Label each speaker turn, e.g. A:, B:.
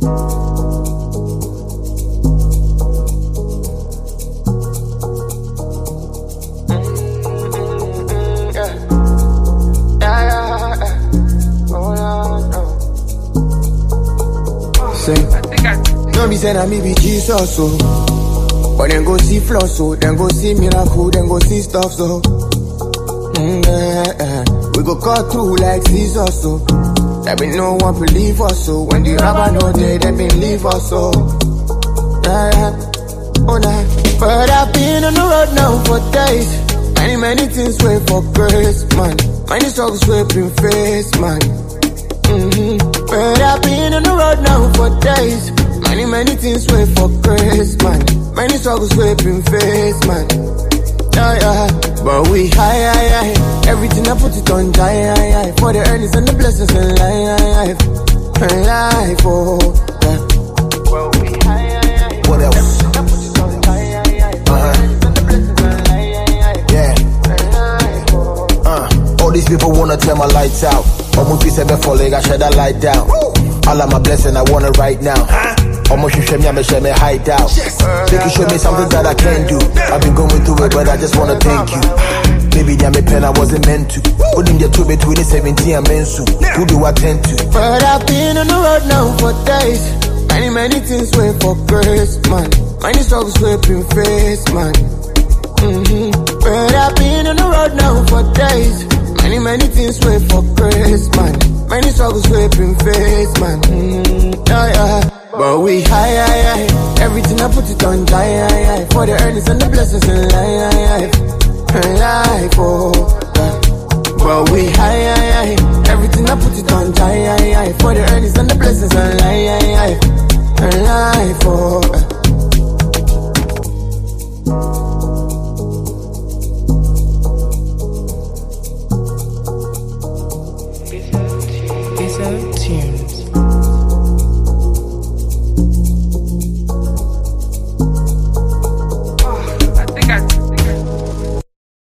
A: No be saying I me be Jesus, so. But then go see flaws, so. Then go see miracle, then go see stuff, so. We go cut through like scissors, so. There be no one believe us, so. When the rabbi know they believe us, so. Oh, nah. But I've been on the road now for days. Many things wait for grace, man. Many struggles wait been faced, man. But I've been on the road now for days. Many things wait for grace, man. Many struggles wait been faced, man. But we high. Everything I put it on high. For the earnings and the blessings in life. Oh, yeah. Well, we high.
B: What else? All these people wanna turn my lights out. Almost be seven for leg, I shut that light down. All of my blessing, I want it right now. Almost you show me, I'ma show me hide out. They can show me something that I can't do. I've been going through it, but I just wanna thank you. Maybe damn me pen I wasn't meant to. Wouldn't get to me 2017, I'm meant to. Who do I tend to?
A: But I've been on the road now for days. Many things wait for grace, man. Many struggles wait been faced, man. But I've been on the road now for days. Many things wait for grace, man. Many struggles wait been faced, man. But we high. Everything I put it on high. For the earnings and the blessings in life. Oh, yeah. But we high. Everything I put it on high. For the earnings and the blessings in life. Oh, yeah.
C: It's a tune.